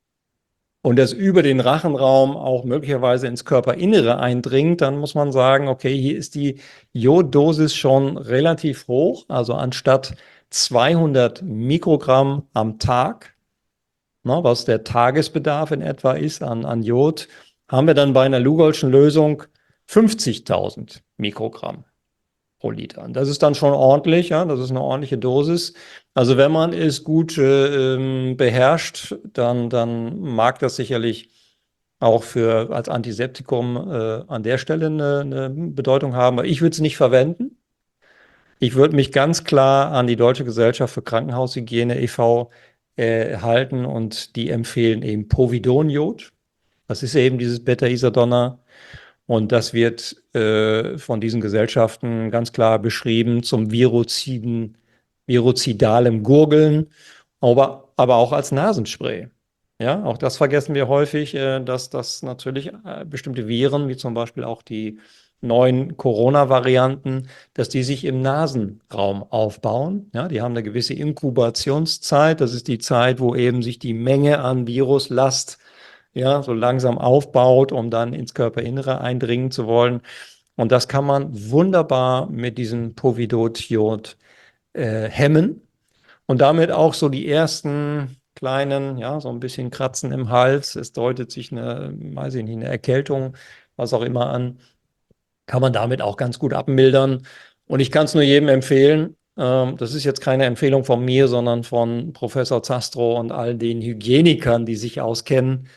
und das über den Rachenraum auch möglicherweise ins Körperinnere eindringt, dann muss man sagen, okay, hier ist die Joddosis schon relativ hoch. Also anstatt zweihundert Mikrogramm am Tag, na, was der Tagesbedarf in etwa ist an, an Jod, haben wir dann bei einer Lugolschen Lösung fünfzigtausend Mikrogramm pro Liter. Und das ist dann schon ordentlich, ja, das ist eine ordentliche Dosis. Also wenn man es gut äh, beherrscht, dann, dann mag das sicherlich auch für als Antiseptikum äh, an der Stelle eine, eine Bedeutung haben. Aber ich würde es nicht verwenden. Ich würde mich ganz klar an die Deutsche Gesellschaft für Krankenhaushygiene e V äh, halten und die empfehlen eben Povidonjod. Das ist eben dieses Beta-Isadonna. Und das wird äh, von diesen Gesellschaften ganz klar beschrieben zum viroziden, virozidalem Gurgeln, aber, aber auch als Nasenspray. Ja, auch das vergessen wir häufig, äh, dass das natürlich äh, bestimmte Viren, wie zum Beispiel auch die neuen Corona-Varianten, dass die sich im Nasenraum aufbauen. Ja, die haben eine gewisse Inkubationszeit. Das ist die Zeit, wo eben sich die Menge an Viruslast ja, so langsam aufbaut, um dann ins Körperinnere eindringen zu wollen. Und das kann man wunderbar mit diesem Povidot-Jod äh, hemmen und damit auch so die ersten kleinen, ja, so ein bisschen Kratzen im Hals. Es deutet sich eine, weiß ich nicht, eine Erkältung, was auch immer an, kann man damit auch ganz gut abmildern. Und ich kann es nur jedem empfehlen. Ähm, das ist jetzt keine Empfehlung von mir, sondern von Professor Zastrow und all den Hygienikern, die sich auskennen,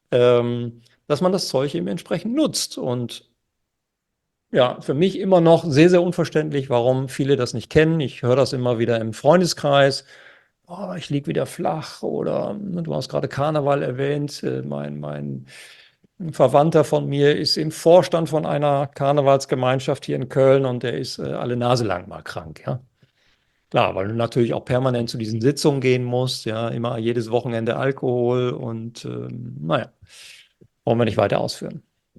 dass man das Zeug eben entsprechend nutzt. Und ja, für mich immer noch sehr, sehr unverständlich, warum viele das nicht kennen. Ich höre das immer wieder im Freundeskreis. Oh, ich liege wieder flach oder du hast gerade Karneval erwähnt. Mein, mein Verwandter von mir ist im Vorstand von einer Karnevalsgemeinschaft hier in Köln und der ist alle Nase lang mal krank, ja. Klar, weil du natürlich auch permanent zu diesen Sitzungen gehen musst, ja, immer jedes Wochenende Alkohol und ähm, naja, wollen wir nicht weiter ausführen.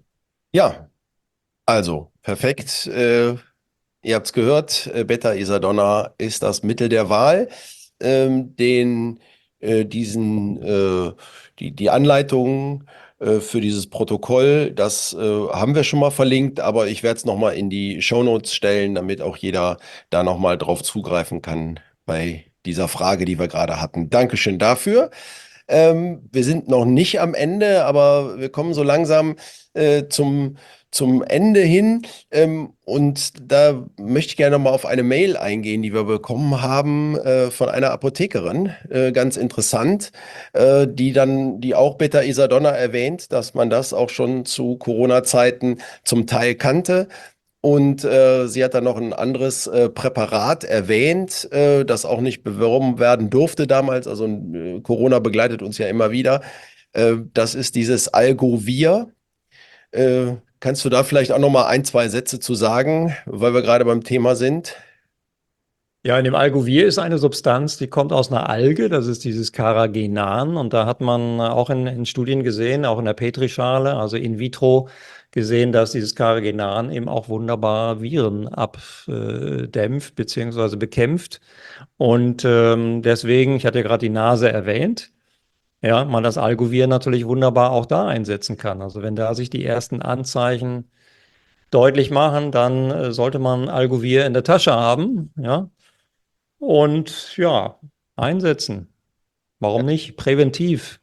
Ja, also perfekt. Äh, ihr habt es gehört, äh, Beta-Isadonna ist das Mittel der Wahl. Ähm, den, äh, diesen, äh, die, die Anleitungen äh, für dieses Protokoll, das äh, haben wir schon mal verlinkt, aber ich werde es nochmal in die Shownotes stellen, damit auch jeder da nochmal drauf zugreifen kann bei dieser Frage, die wir gerade hatten. Dankeschön dafür. Ähm, wir sind noch nicht am Ende, aber wir kommen so langsam äh, zum, zum Ende hin. Ähm, und da möchte ich gerne noch mal auf eine Mail eingehen, die wir bekommen haben äh, von einer Apothekerin. Äh, ganz interessant, äh, die dann, die auch Beta-Isadonna erwähnt, dass man das auch schon zu Corona-Zeiten zum Teil kannte. Und äh, sie hat dann noch ein anderes äh, Präparat erwähnt, äh, das auch nicht beworben werden durfte damals. Also äh, Corona begleitet uns ja immer wieder. Äh, das ist dieses Algovir. Äh, kannst du da vielleicht auch noch mal ein, zwei Sätze zu sagen, weil wir gerade beim Thema sind? Ja, in dem Algovir ist eine Substanz, die kommt aus einer Alge, das ist dieses Carrageenan. Und da hat man auch in, in Studien gesehen, auch in der Petrischale, also in vitro, gesehen, dass dieses Carrageenan eben auch wunderbar Viren abdämpft bzw. bekämpft. Und ähm, deswegen, ich hatte ja gerade die Nase erwähnt, ja, man das Algovir natürlich wunderbar auch da einsetzen kann. Also wenn da sich die ersten Anzeichen deutlich machen, dann äh, sollte man Algovir in der Tasche haben, ja. Und ja, einsetzen. Warum nicht? Präventiv.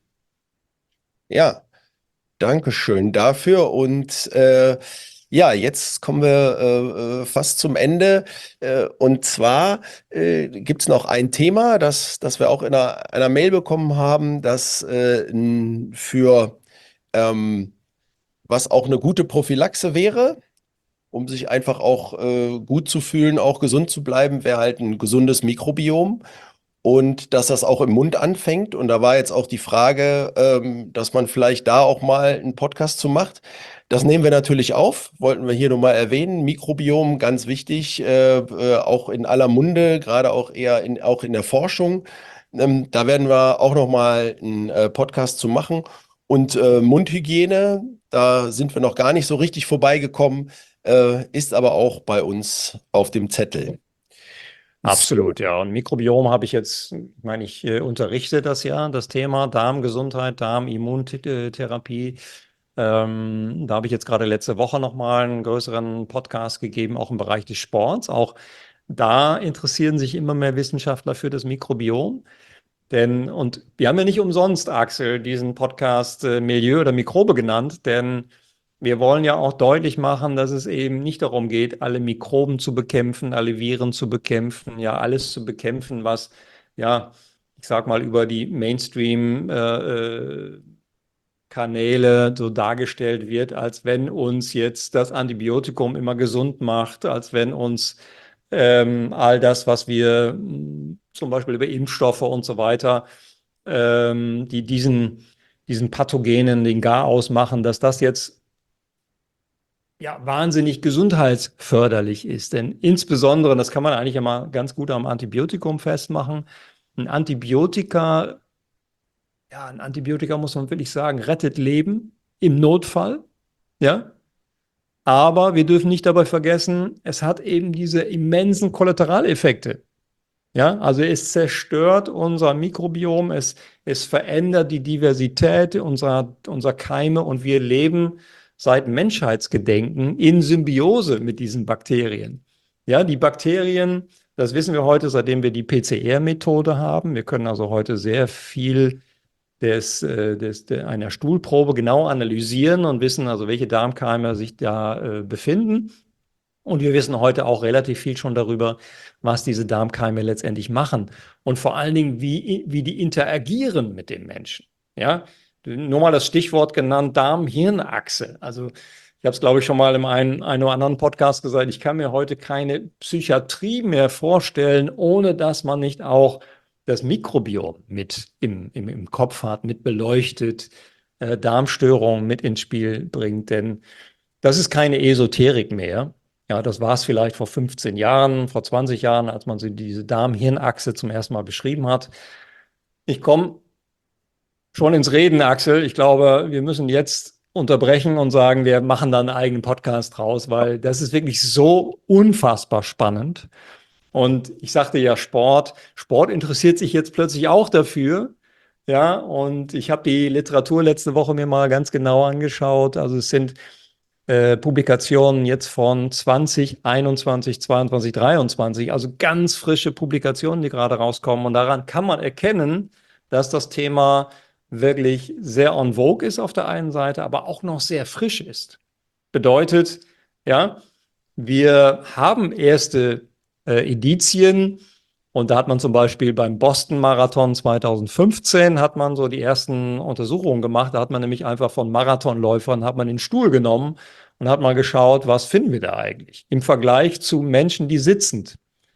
Ja, Dankeschön dafür. Und äh, ja, jetzt kommen wir äh, äh, fast zum Ende. Äh, und zwar äh, gibt es noch ein Thema, das, das wir auch in einer, einer Mail bekommen haben, das äh, n- für Ähm, was auch eine gute Prophylaxe wäre, um sich einfach auch äh, gut zu fühlen, auch gesund zu bleiben, wäre halt ein gesundes Mikrobiom. Und dass das auch im Mund anfängt. Und da war jetzt auch die Frage, ähm, dass man vielleicht da auch mal einen Podcast zu macht. Das nehmen wir natürlich auf, wollten wir hier nochmal erwähnen. Mikrobiom, ganz wichtig, äh, äh, auch in aller Munde, gerade auch eher in, auch in der Forschung. Ähm, da werden wir auch nochmal einen äh, Podcast zu machen. Und äh, Mundhygiene, da sind wir noch gar nicht so richtig vorbeigekommen, äh, ist aber auch bei uns auf dem Zettel. So. Absolut, ja. Und Mikrobiom habe ich jetzt, ich meine, ich äh, unterrichte das ja, das Thema Darmgesundheit, Darmimmuntherapie. Ähm, da habe ich jetzt gerade letzte Woche nochmal einen größeren Podcast gegeben, auch im Bereich des Sports. Auch da interessieren sich immer mehr Wissenschaftler für das Mikrobiom. Denn, und wir haben ja nicht umsonst, Axel, diesen Podcast äh, Milieu oder Mikrobe genannt, denn wir wollen ja auch deutlich machen, dass es eben nicht darum geht, alle Mikroben zu bekämpfen, alle Viren zu bekämpfen, ja, alles zu bekämpfen, was, ja, ich sag mal, über die Mainstream-Kanäle äh, so dargestellt wird, als wenn uns jetzt das Antibiotikum immer gesund macht, als wenn uns ähm, all das, was wir mh, zum Beispiel über Impfstoffe und so weiter, ähm, die diesen, diesen Pathogenen den Garaus machen, dass das jetzt ja, wahnsinnig gesundheitsförderlich ist. Denn insbesondere, das kann man eigentlich immer ganz gut am Antibiotikum festmachen, ein Antibiotika, ja, ein Antibiotika muss man wirklich sagen, rettet Leben im Notfall, ja. Aber wir dürfen nicht dabei vergessen, es hat eben diese immensen Kollateraleffekte. Ja, also es zerstört unser Mikrobiom, es, es verändert die Diversität unserer, unserer Keime und wir leben seit Menschheitsgedenken in Symbiose mit diesen Bakterien. Ja, die Bakterien, das wissen wir heute, seitdem wir die P C R-Methode haben. Wir können also heute sehr viel des, äh, des, der, einer Stuhlprobe genau analysieren und wissen also, welche Darmkeime sich da äh, befinden. Und wir wissen heute auch relativ viel schon darüber, was diese Darmkeime letztendlich machen und vor allen Dingen, wie, wie die interagieren mit dem Menschen. Ja, nur mal das Stichwort genannt, Darm-Hirn-Achse. Also ich habe es, glaube ich, schon mal in einem, einem oder anderen Podcast gesagt, ich kann mir heute keine Psychiatrie mehr vorstellen, ohne dass man nicht auch das Mikrobiom mit im, im, im Kopf hat, mit beleuchtet, äh, Darmstörungen mit ins Spiel bringt. Denn das ist keine Esoterik mehr. Ja, das war es vielleicht vor fünfzehn Jahren, vor zwanzig Jahren, als man so diese Darm-Hirn-Achse zum ersten Mal beschrieben hat. Ich komme schon ins Reden, Axel. Ich glaube, wir müssen jetzt unterbrechen und sagen, wir machen da einen eigenen Podcast draus, weil das ist wirklich so unfassbar spannend. Und ich sagte ja Sport. Sport interessiert sich jetzt plötzlich auch dafür. Ja, und ich habe die Literatur letzte Woche mir mal ganz genau angeschaut. Also es sind äh, Publikationen jetzt von zwanzig einundzwanzig, zweiundzwanzig, dreiundzwanzig, also ganz frische Publikationen, die gerade rauskommen. Und daran kann man erkennen, dass das Thema wirklich sehr en vogue ist auf der einen Seite, aber auch noch sehr frisch ist. Bedeutet, ja, wir haben erste äh, Indizien und da hat man zum Beispiel beim Boston-Marathon zweitausendfünfzehn hat man so die ersten Untersuchungen gemacht. Da hat man nämlich einfach von Marathonläufern hat man den Stuhl genommen und hat mal geschaut, was finden wir da eigentlich im Vergleich zu Menschen, die sitzend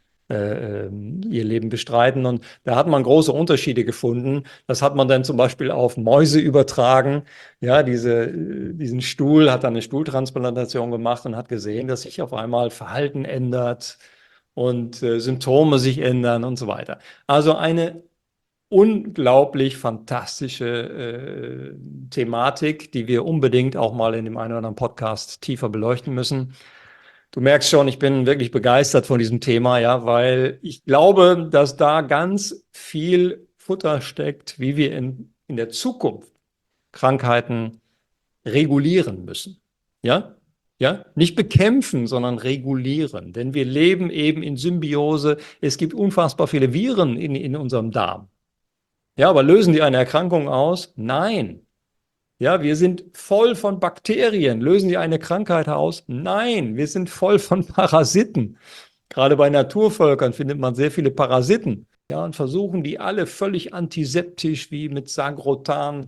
äh, ihr Leben bestreiten. Und da hat man große Unterschiede gefunden. Das hat man dann zum Beispiel auf Mäuse übertragen. Ja, diese, diesen Stuhl, hat dann eine Stuhltransplantation gemacht und hat gesehen, dass sich auf einmal Verhalten ändert und äh, Symptome sich ändern und so weiter. Also eine unglaublich fantastische äh, Thematik, die wir unbedingt auch mal in dem einen oder anderen Podcast tiefer beleuchten müssen. Du merkst schon, ich bin wirklich begeistert von diesem Thema, ja, weil ich glaube, dass da ganz viel Futter steckt, wie wir in, in der Zukunft Krankheiten regulieren müssen. Ja? Ja? Nicht bekämpfen, sondern regulieren. Denn wir leben eben in Symbiose. Es gibt unfassbar viele Viren in, in unserem Darm. Ja, aber lösen die eine Erkrankung aus? Nein. Ja, wir sind voll von Bakterien. Lösen die eine Krankheit aus? Nein, wir sind voll von Parasiten. Gerade bei Naturvölkern findet man sehr viele Parasiten. Ja, und versuchen die alle völlig antiseptisch wie mit Sagrotan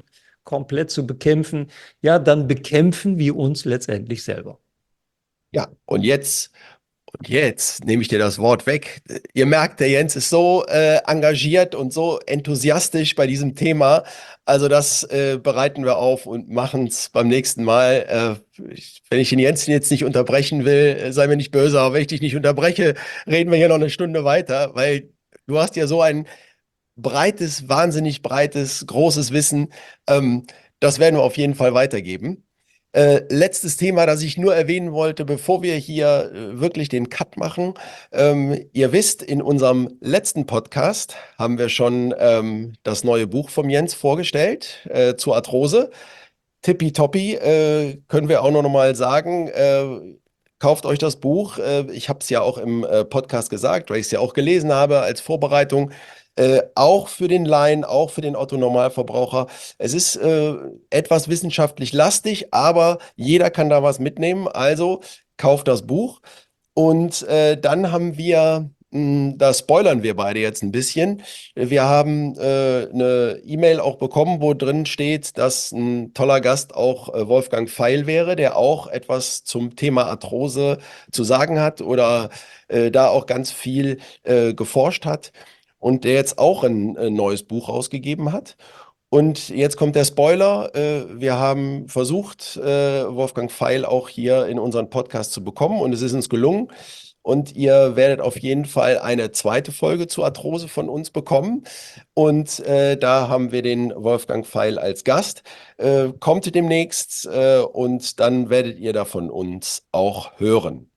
komplett zu bekämpfen, ja, dann bekämpfen wir uns letztendlich selber. Ja, und jetzt, und jetzt nehme ich dir das Wort weg. Ihr merkt, der Jens ist so äh, engagiert und so enthusiastisch bei diesem Thema. Also das äh, bereiten wir auf und machen es beim nächsten Mal. Äh, ich, wenn ich den Jens jetzt nicht unterbrechen will, äh, sei mir nicht böse, aber wenn ich dich nicht unterbreche, reden wir hier noch eine Stunde weiter, weil du hast ja so ein breites, wahnsinnig breites, großes Wissen. Ähm, das werden wir auf jeden Fall weitergeben. Äh, letztes Thema, das ich nur erwähnen wollte, bevor wir hier äh, wirklich den Cut machen. Ähm, ihr wisst, in unserem letzten Podcast haben wir schon ähm, das neue Buch vom Jens vorgestellt äh, zur Arthrose. Tippitoppi, äh, können wir auch noch mal sagen. Äh, kauft euch das Buch. Äh, ich habe es ja auch im äh, Podcast gesagt, weil ich es ja auch gelesen habe als Vorbereitung. Äh, auch für den Laien, auch für den Otto-Normalverbraucher. Es ist äh, etwas wissenschaftlich lastig, aber jeder kann da was mitnehmen. Also kauft das Buch. Und äh, dann haben wir, mh, da spoilern wir beide jetzt ein bisschen. Wir haben äh, eine E-Mail auch bekommen, wo drin steht, dass ein toller Gast auch äh, Wolfgang Feil wäre, der auch etwas zum Thema Arthrose zu sagen hat oder äh, da auch ganz viel äh, geforscht hat. Und der jetzt auch ein, ein neues Buch rausgegeben hat. Und jetzt kommt der Spoiler. Äh, wir haben versucht, äh, Wolfgang Feil auch hier in unseren Podcast zu bekommen und es ist uns gelungen. Und ihr werdet auf jeden Fall eine zweite Folge zur Arthrose von uns bekommen. Und äh, da haben wir den Wolfgang Feil als Gast. Äh, kommt demnächst äh, und dann werdet ihr da von uns auch hören.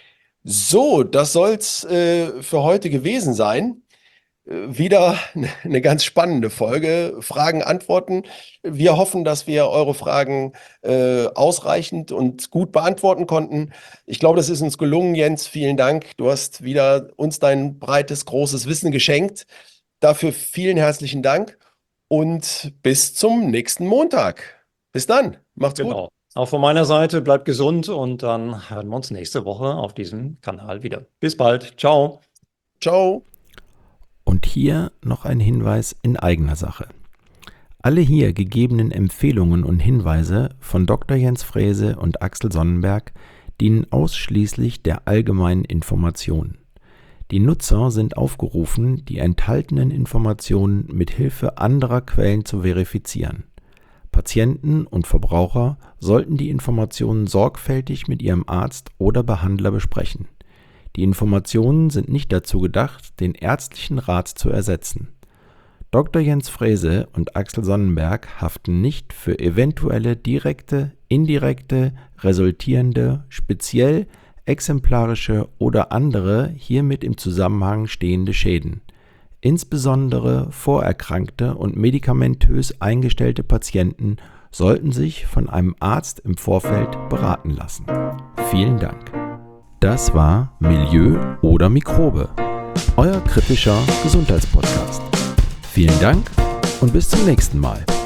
So, das soll's äh, für heute gewesen sein. Wieder eine ganz spannende Folge. Fragen, Antworten. Wir hoffen, dass wir eure Fragen äh, ausreichend und gut beantworten konnten. Ich glaube, das ist uns gelungen, Jens. Vielen Dank. Du hast wieder uns dein breites, großes Wissen geschenkt. Dafür vielen herzlichen Dank und bis zum nächsten Montag. Bis dann. Macht's Genau. gut. Auch von meiner Seite, bleibt gesund und dann hören wir uns nächste Woche auf diesem Kanal wieder. Bis bald. Ciao. Ciao. Und hier noch ein Hinweis in eigener Sache. Alle hier gegebenen Empfehlungen und Hinweise von Doktor Jens Frese und Axel Sonnenberg dienen ausschließlich der allgemeinen Information. Die Nutzer sind aufgerufen, die enthaltenen Informationen mit Hilfe anderer Quellen zu verifizieren. Patienten und Verbraucher sollten die Informationen sorgfältig mit ihrem Arzt oder Behandler besprechen. Die Informationen sind nicht dazu gedacht, den ärztlichen Rat zu ersetzen. Doktor Jens Frese und Axel Sonnenberg haften nicht für eventuelle direkte, indirekte, resultierende, speziell, exemplarische oder andere hiermit im Zusammenhang stehende Schäden. Insbesondere vorerkrankte und medikamentös eingestellte Patienten sollten sich von einem Arzt im Vorfeld beraten lassen. Vielen Dank. Das war Milieu oder Mikrobe, euer kritischer Gesundheitspodcast. Vielen Dank und bis zum nächsten Mal.